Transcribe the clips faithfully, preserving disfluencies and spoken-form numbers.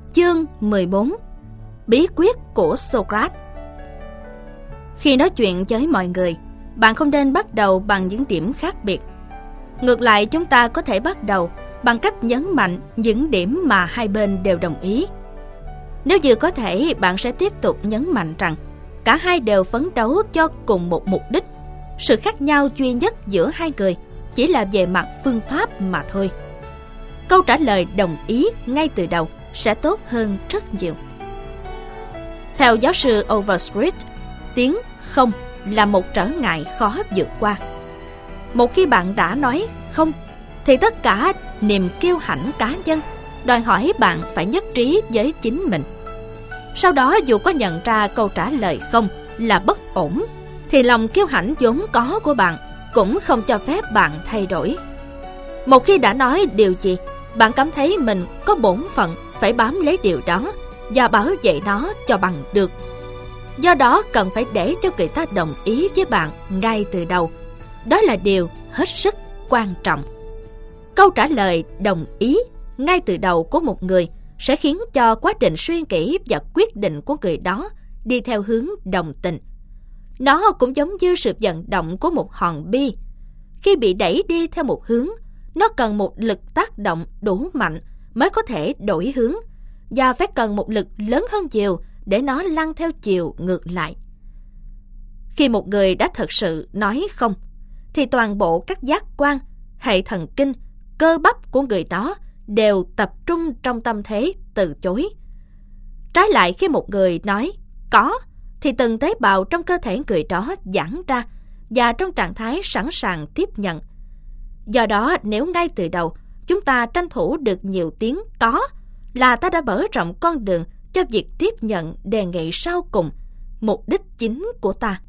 Chương mười bốn. Bí quyết của Socrates. Khi nói chuyện với mọi người, bạn không nên bắt đầu bằng những điểm khác biệt. Ngược lại, chúng ta có thể bắt đầu bằng cách nhấn mạnh những điểm mà hai bên đều đồng ý. Nếu như có thể, bạn sẽ tiếp tục nhấn mạnh rằng cả hai đều phấn đấu cho cùng một mục đích. Sự khác nhau duy nhất giữa hai người chỉ là về mặt phương pháp mà thôi. Câu trả lời đồng ý ngay từ đầu sẽ tốt hơn rất nhiều. Theo giáo sư Overstreet, tiếng không là một trở ngại khó vượt qua. Một khi bạn đã nói không, thì tất cả niềm kiêu hãnh cá nhân đòi hỏi bạn phải nhất trí với chính mình. Sau đó, dù có nhận ra câu trả lời không là bất ổn, thì lòng kiêu hãnh vốn có của bạn cũng không cho phép bạn thay đổi. Một khi đã nói điều gì, bạn cảm thấy mình có bổn phận phải bám lấy điều đó và bảo vệ nó cho bằng được. Do đó, cần phải để cho người ta đồng ý với bạn ngay từ đầu. Đó là điều hết sức quan trọng. Câu trả lời đồng ý ngay từ đầu của một người sẽ khiến cho quá trình suy nghĩ và quyết định của người đó đi theo hướng đồng tình. Nó cũng giống như sự vận động của một hòn bi. Khi bị đẩy đi theo một hướng, nó cần một lực tác động đủ mạnh mới có thể đổi hướng, và phải cần một lực lớn hơn nhiều để nó lăn theo chiều ngược lại. Khi một người đã thật sự nói không, thì toàn bộ các giác quan, hệ thần kinh, cơ bắp của người đó đều tập trung trong tâm thế từ chối. Trái lại, khi một người nói có, thì từng tế bào trong cơ thể người đó giãn ra và trong trạng thái sẵn sàng tiếp nhận. Do đó, nếu ngay từ đầu chúng ta tranh thủ được nhiều tiếng có, là ta đã mở rộng con đường cho việc tiếp nhận đề nghị sau cùng, mục đích chính của ta.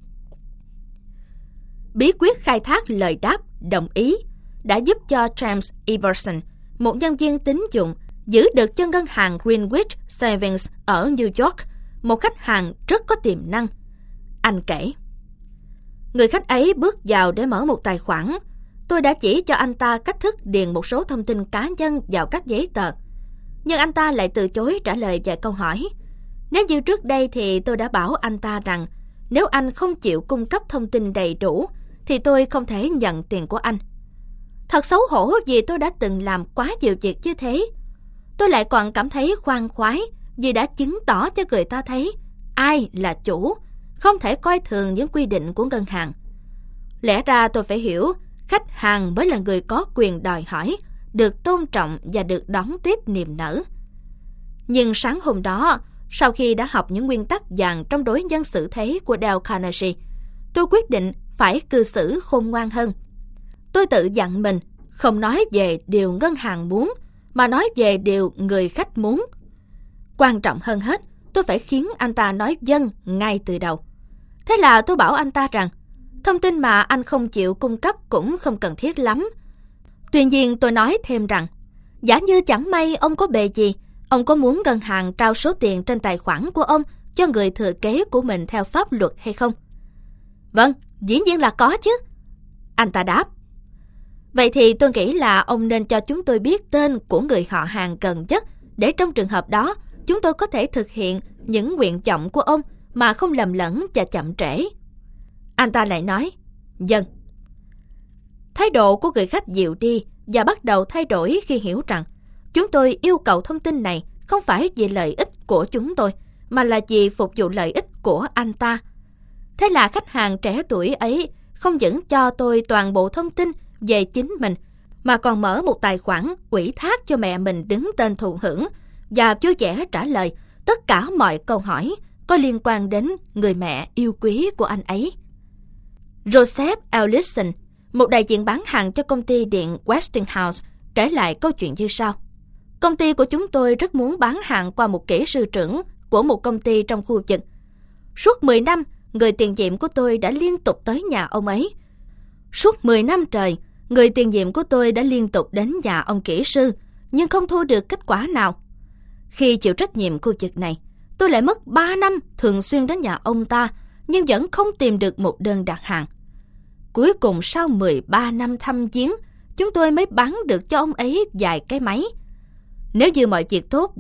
Bí quyết khai thác lời đáp đồng ý đã giúp cho James Everson, một nhân viên tín dụng, giữ được cho ngân hàng Greenwich Savings ở New York, một khách hàng rất có tiềm năng. Anh kể, người khách ấy bước vào để mở một tài khoản. Tôi đã chỉ cho anh ta cách thức điền một số thông tin cá nhân vào các giấy tờ, nhưng anh ta lại từ chối trả lời vài câu hỏi. Nếu như trước đây thì tôi đã bảo anh ta rằng nếu anh không chịu cung cấp thông tin đầy đủ thì tôi không thể nhận tiền của anh. Thật xấu hổ vì tôi đã từng làm quá nhiều việc như thế. Tôi lại còn cảm thấy khoan khoái vì đã chứng tỏ cho người ta thấy ai là chủ, không thể coi thường những quy định của ngân hàng. Lẽ ra tôi phải hiểu khách hàng mới là người có quyền đòi hỏi, được tôn trọng và được đón tiếp niềm nở. Nhưng sáng hôm đó, sau khi đã học những nguyên tắc vàng trong đối nhân xử thế của Dale Carnegie, tôi quyết định phải cư xử khôn ngoan hơn. Tôi tự dặn mình không nói về điều ngân hàng muốn, mà nói về điều người khách muốn. Quan trọng hơn hết, tôi phải khiến anh ta nói vâng ngay từ đầu. Thế là tôi bảo anh ta rằng thông tin mà anh không chịu cung cấp cũng không cần thiết lắm. Tuy nhiên tôi nói thêm rằng, giả như chẳng may ông có bề gì, ông có muốn ngân hàng trao số tiền trên tài khoản của ông cho người thừa kế của mình theo pháp luật hay không? Vâng, dĩ nhiên là có chứ, anh ta đáp. Vậy thì tôi nghĩ là ông nên cho chúng tôi biết tên của người họ hàng gần nhất, để trong trường hợp đó chúng tôi có thể thực hiện những nguyện vọng của ông mà không lầm lẫn và chậm trễ. Anh ta lại nói, vâng. Thái độ của người khách dịu đi và bắt đầu thay đổi khi hiểu rằng chúng tôi yêu cầu thông tin này không phải vì lợi ích của chúng tôi, mà là vì phục vụ lợi ích của anh ta. Thế là khách hàng trẻ tuổi ấy không những cho tôi toàn bộ thông tin về chính mình, mà còn mở một tài khoản ủy thác cho mẹ mình đứng tên thụ hưởng và vui vẻ trả lời tất cả mọi câu hỏi có liên quan đến người mẹ yêu quý của anh ấy. Joseph Ellison, một đại diện bán hàng cho công ty điện Westinghouse, kể lại câu chuyện như sau. Công ty của chúng tôi rất muốn bán hàng qua một kỹ sư trưởng của một công ty trong khu vực. Suốt mười năm, người tiền nhiệm của tôi đã liên tục tới nhà ông ấy. Suốt mười năm trời, người tiền nhiệm của tôi đã liên tục đến nhà ông kỹ sư, nhưng không thu được kết quả nào. Khi chịu trách nhiệm khu vực này, tôi lại mất ba năm thường xuyên đến nhà ông ta, nhưng vẫn không tìm được một đơn đặt hàng. Cuối cùng sau mười ba năm thăm viếng, chúng tôi mới bán được cho ông ấy vài cái máy. Nếu như mọi việc tốt đẹp,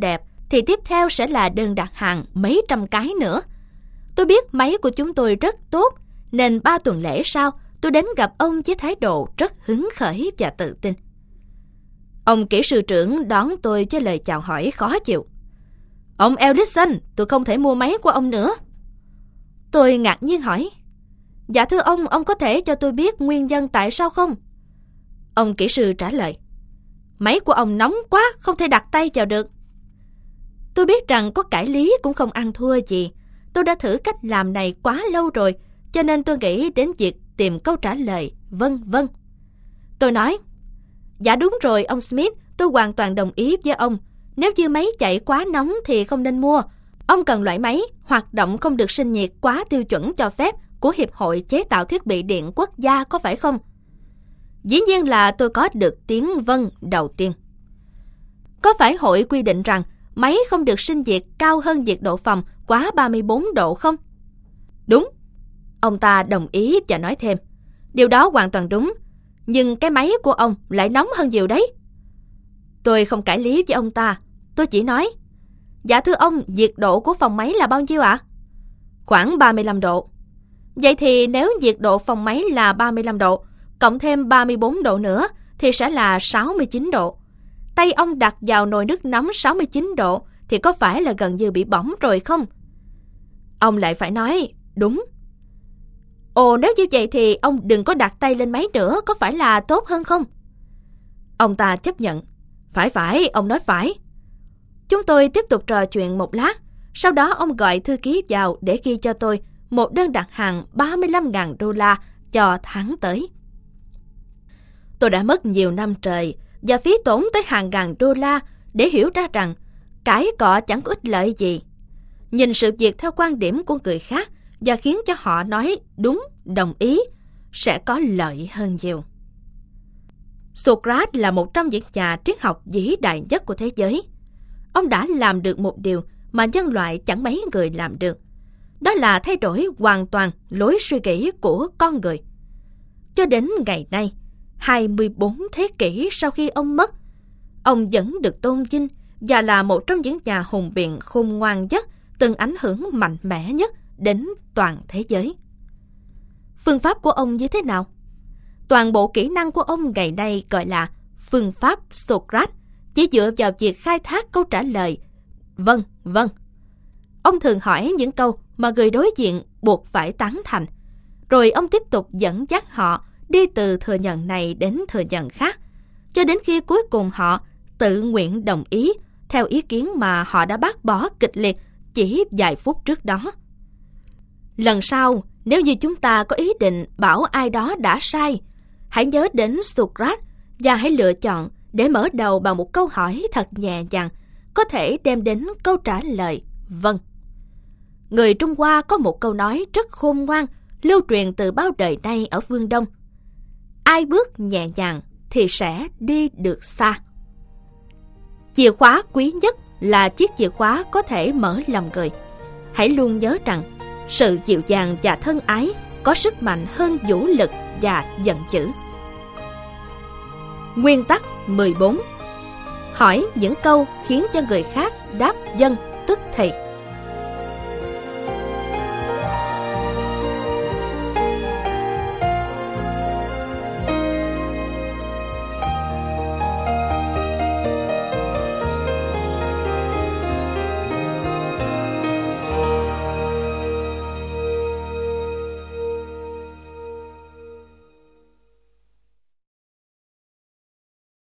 thì tiếp theo sẽ là đơn đặt hàng mấy trăm cái nữa. Tôi biết máy của chúng tôi rất tốt, nên ba tuần lễ sau, tôi đến gặp ông với thái độ rất hứng khởi và tự tin. Ông kỹ sư trưởng đón tôi với lời chào hỏi khó chịu. Ông Ellison, tôi không thể mua máy của ông nữa. Tôi ngạc nhiên hỏi. Dạ thưa ông, ông có thể cho tôi biết nguyên nhân tại sao không? Ông kỹ sư trả lời. Máy của ông nóng quá, không thể đặt tay vào được. Tôi biết rằng có cãi lý cũng không ăn thua gì. Tôi đã thử cách làm này quá lâu rồi, cho nên tôi nghĩ đến việc tìm câu trả lời vâng vâng. Tôi nói, dạ đúng rồi ông Smith, tôi hoàn toàn đồng ý với ông. Nếu như máy chạy quá nóng thì không nên mua. Ông cần loại máy hoạt động không được sinh nhiệt quá tiêu chuẩn cho phép của Hiệp hội Chế tạo Thiết bị Điện Quốc gia, có phải không? Dĩ nhiên là tôi có được tiếng vâng đầu tiên. Có phải hội quy định rằng máy không được sinh nhiệt cao hơn nhiệt độ phòng quá ba mươi bốn độ không? Đúng. Ông ta đồng ý và nói thêm. Điều đó hoàn toàn đúng. Nhưng cái máy của ông lại nóng hơn nhiều đấy. Tôi không cãi lý với ông ta. Tôi chỉ nói. Dạ thưa ông, nhiệt độ của phòng máy là bao nhiêu ạ? À? Khoảng ba mươi lăm độ. Vậy thì nếu nhiệt độ phòng máy là ba mươi lăm độ, cộng thêm ba mươi bốn độ nữa, thì sẽ là sáu mươi chín độ. Tay ông đặt vào nồi nước nóng sáu mươi chín độ, thì có phải là gần như bị bỏng rồi không? Ông lại phải nói, đúng. Ồ, nếu như vậy thì ông đừng có đặt tay lên máy nữa, có phải là tốt hơn không? Ông ta chấp nhận. Phải phải, ông nói phải. Chúng tôi tiếp tục trò chuyện một lát. Sau đó ông gọi thư ký vào để ghi cho tôi một đơn đặt hàng ba mươi lăm nghìn đô la cho tháng tới. Tôi đã mất nhiều năm trời và phí tổn tới hàng ngàn đô la để hiểu ra rằng cãi cọ chẳng có ích lợi gì. Nhìn sự việc theo quan điểm của người khác và khiến cho họ nói đúng, đồng ý, sẽ có lợi hơn nhiều. Socrates là một trong những nhà triết học vĩ đại nhất của thế giới. Ông đã làm được một điều mà nhân loại chẳng mấy người làm được. Đó là thay đổi hoàn toàn lối suy nghĩ của con người. Cho đến ngày nay, hai mươi bốn thế kỷ sau khi ông mất, ông vẫn được tôn vinh và là một trong những nhà hùng biện khôn ngoan nhất, từng ảnh hưởng mạnh mẽ nhất đến toàn thế giới. Phương pháp của ông như thế nào? Toàn bộ kỹ năng của ông ngày nay gọi là phương pháp Socrates, chỉ dựa vào việc khai thác câu trả lời vâng, vâng. Ông thường hỏi những câu mà người đối diện buộc phải tán thành, rồi ông tiếp tục dẫn dắt họ đi từ thừa nhận này đến thừa nhận khác, cho đến khi cuối cùng họ tự nguyện đồng ý theo ý kiến mà họ đã bác bỏ kịch liệt chỉ vài phút trước đó. Lần sau, nếu như chúng ta có ý định bảo ai đó đã sai, hãy nhớ đến Socrates và hãy lựa chọn để mở đầu bằng một câu hỏi thật nhẹ nhàng, có thể đem đến câu trả lời vâng. Người Trung Hoa có một câu nói rất khôn ngoan, lưu truyền từ bao đời nay ở phương Đông. Ai bước nhẹ nhàng thì sẽ đi được xa. Chìa khóa quý nhất là chiếc chìa khóa có thể mở lòng người. Hãy luôn nhớ rằng sự dịu dàng và thân ái có sức mạnh hơn vũ lực và giận dữ. Nguyên tắc mười bốn. Hỏi những câu khiến cho người khác đáp vâng tức thì.